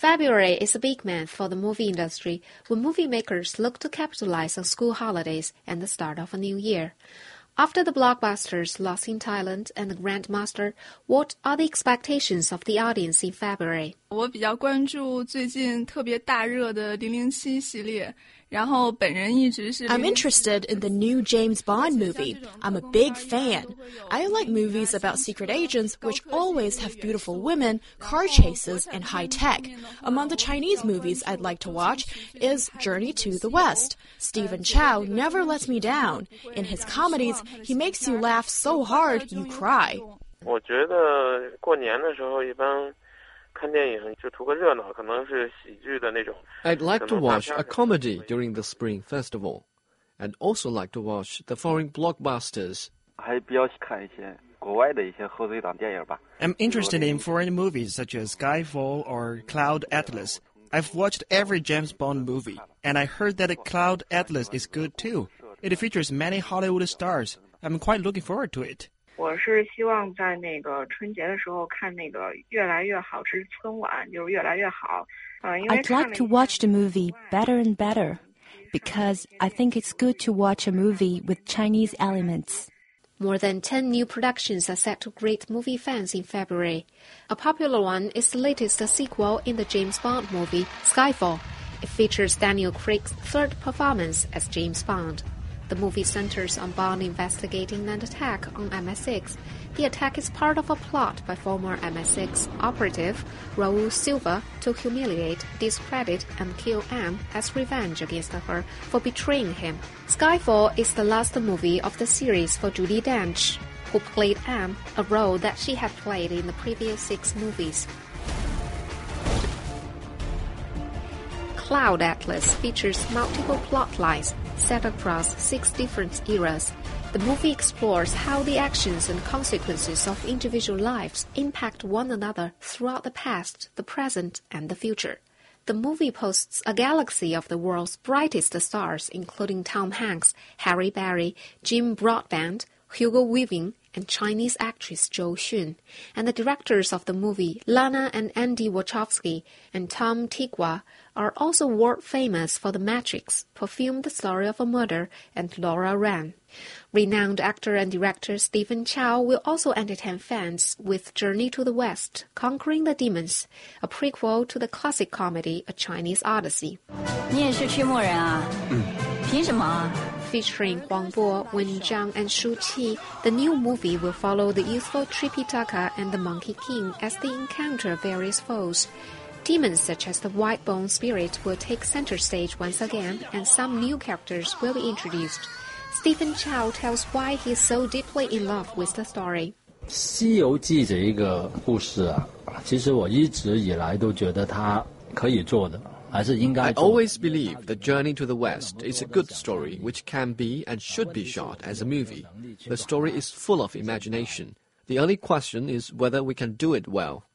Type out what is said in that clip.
February is a big month for the movie industry when movie makers look to capitalize on school holidays and the start of a new year. After the blockbusters Lost in Thailand and The Grandmaster, what are the expectations of the audience in February? 我比较关注最近特别大热的007系列，然后本人一直是 I'm interested in the new James Bond movie. I'm a big fan. I like movies about secret agents which always have beautiful women, car chases, and high tech. Among the Chinese movies I'd like to watch is Journey to the West. Stephen Chow never lets me down. In his comedies, he makes you laugh so hard you cry. 我觉得过年的时候一般看电影就图个热闹，可能是喜剧的那种。 I'd like to watch a comedy during the Spring Festival, and also like to watch the foreign blockbusters. 还比较看一些国外的一些贺岁档电影吧。 I'm interested in foreign movies such as Skyfall or Cloud Atlas. I've watched every James Bond movie, and I heard that Cloud Atlas is good too. It features many Hollywood stars. I'm quite looking forward to it. 我是希望在那个春节的时候看那个越来越好，是春晚，就是越来越好。因为 I'd like to watch the movie Better and Better, because I think it's good to watch a movie with Chinese elements. More than 10 new productions are set to greet movie fans in February. A popular one is the latest sequel in the James Bond movie, Skyfall. It features Daniel Craig's third performance as James Bond. The movie centers on Bond investigating an attack on MI6. The attack is part of a plot by former MI6 operative Raul Silva to humiliate, discredit, and kill M as revenge against her for betraying him. Skyfall is the last movie of the series for Judi Dench, who played M, a role that she had played in the previous 6 movies. Cloud Atlas features multiple plot lines set across 6 different eras. The movie explores how the actions and consequences of individual lives impact one another throughout the past, the present, and the future. The movie boasts a galaxy of the world's brightest stars, including Tom Hanks, Halle Berry, Jim Broadbent, Hugo Weaving, and Chinese actress Zhou Xun, and the directors of the movie, Lana and Andy Wachowski and Tom Tykwer, are also world famous for The Matrix, Perfume the Story of a Murder, and Laura Ran. Renowned actor and director Stephen Chow will also entertain fans with Journey to the West, Conquering the Demons, a prequel to the classic comedy A Chinese Odyssey. 你也是驱魔人啊？凭什么？ Featuring Huang Bo, Wen Zhang, and Shu Qi, the new movie will follow the youthful Tripitaka and the Monkey King as they encounter various foes. Demons such as the White-Bone Spirit will take center stage once again, and some new characters will be introduced. Stephen Chow tells why he is so deeply in love with the story. 西游记这一个故事啊，其实我一直以来都觉得它可以做的。 I always believe that Journey to the West is a good story which can be and should be shot as a movie. The story is full of imagination. The only question is whether we can do it well.